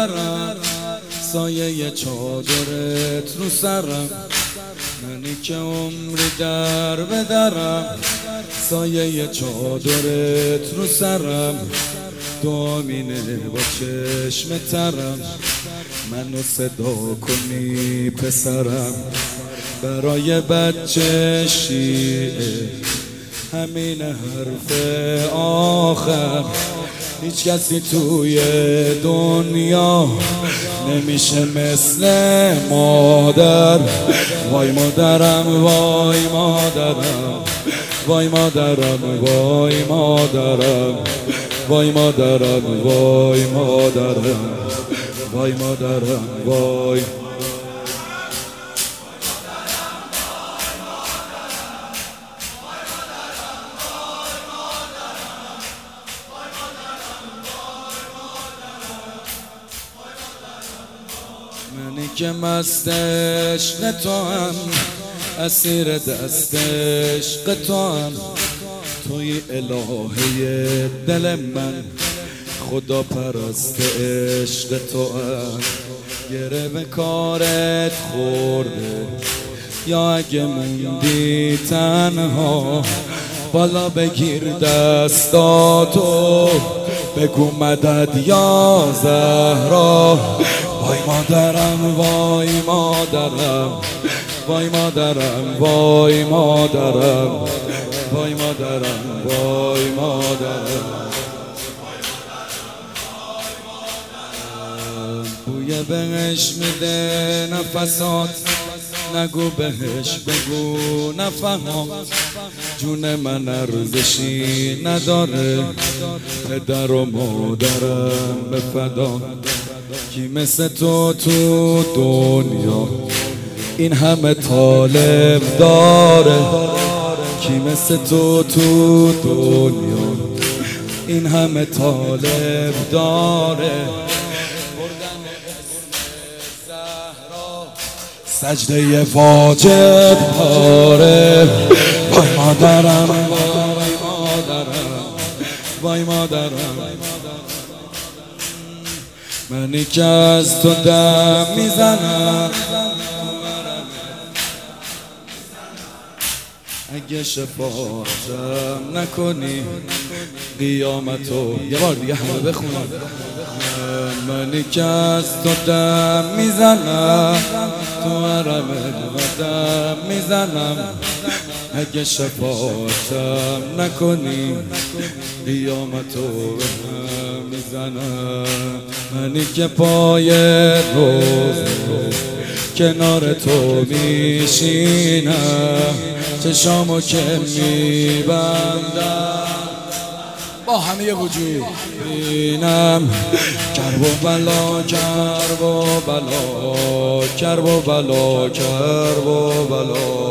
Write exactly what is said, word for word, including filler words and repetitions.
درم، سایه چادرت رو سرم، منی که عمری در بدرم، سایه چادرت رو سرم، دامینه با چشم ترم، منو صدا کنی پسرم، برای بچه شیعه همین حرف آخر، هیچ کسی توی دنیا نمیشه مثل مادر. وای مادرم وای مادرم، وای مادرم وای مادرم، وای مادرم وای مادرم، وای مادرم وای. منی که مست عشق تو هم، اسیر دست عشق تو هم، توی الهه دل من، خدا پرست عشق تو هم، گره به کارت خورده یا اگه موندی تنها، بالا بگیر دستاتو بگو مدد یا زهرا. وای مادرم وای مادرم، وای مادرم وای مادرم، وای مادرم وای مادرم. بوی بهش میده نفسات، نگو بهش بگو نفهمات، جون من ارزشی نداره، پدر و مادرم به فدا. کی مثل تو تو دنیا این همه طالب داره، کی مثل تو تو دنیا این همه طالب داره، سجده واجب داره. وای مادرم وای مادرم، وای مادرم، منی که از تو دم میزنم، اگه شفاعتم نکنی قیامتو. یه بار دیگه همه بخونم. منی که از تو دم میزنم، تو حرم دم میزنم، اگه شفاعتم نکنی قیامتو به هم میزنم. منی که پای روز کنار تو میشینم، چشامو که میبندم با همه وجود بینم، کرب و بلا کرب و بلا کرب و بلا کرب و بلا.